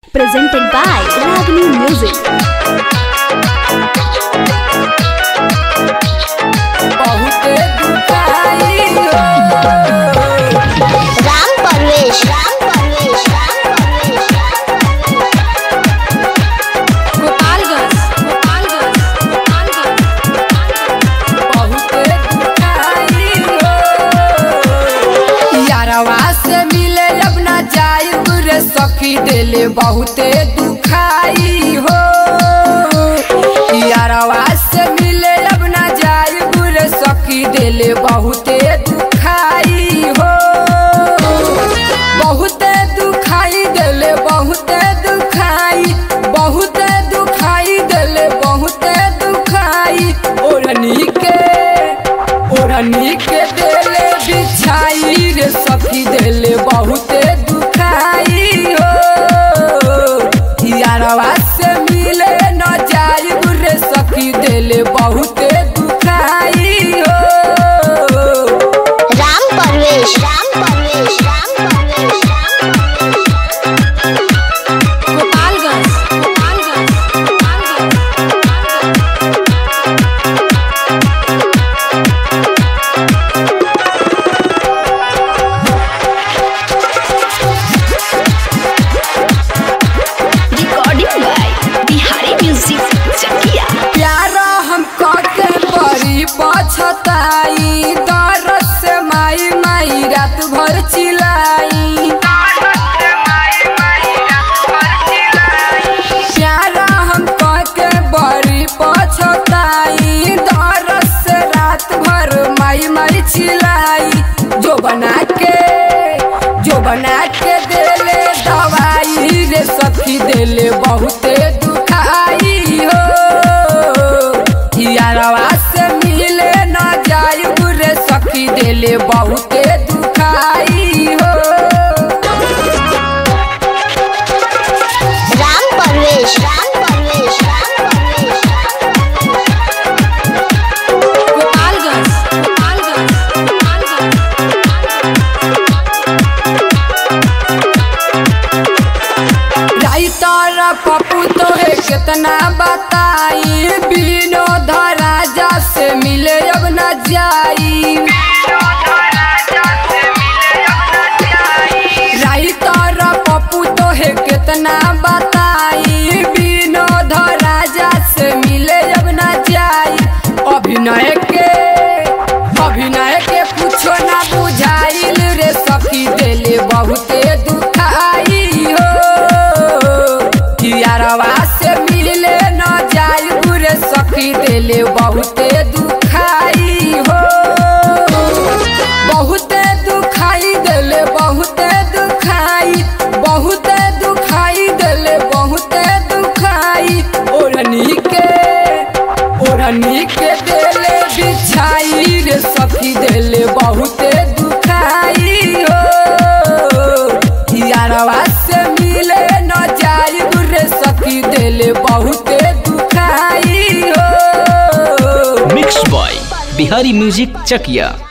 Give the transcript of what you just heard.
presented by Ragini Music. Ram Parvesh सखी दिले बहुते दुखाई हो यारवा से मिले अब ना जाए बुरे सखी दिले बहुते दुखाई हो बहुते दुखाई दिले बहुते दुखाई दिले बहुते दुखाई ओढ़नी के दिले बिछाई रे सखी दिले बहुते दुखाई यारवा से मिले न जाए बुरे सखी दिले बहुते दुखाई हो। राम परवेश पछताई दर्द से माई माई रात भर चिल्लाई प्यारा हम के बड़ी पछताई दर्द से रात भर माई माई चिल्लाई जो बना के देले दवाई रे सखी देले बहुते दुखाई हो यारवा से मिले न जाए बुरे सखी दिले बहुते दुखाई हो। राम परवेश पप्पू तो है कितना बताई विनोद राजा से मिले अब न जाई राइटर पप्पू तो है कितना बताई विनोद राजा से मिले अब न जाई अभिनय के कुछो ना बुझाइल रे सखी दिले बहुते दुखाई हो यारवा से मिले न जाए बुरे सखी दिले बहुते दुखाई हो बहुते दुखाई दिले बहुते दिले बहुते दुखाई ओढ़नी के दिले बिछाई रे सखी दिले बहुते दुखाई हो यारवा से मिले न जाए बुरे सखी दिले बहुते दुखाई हो। मिक्स बॉय बिहारी म्यूजिक चकिया।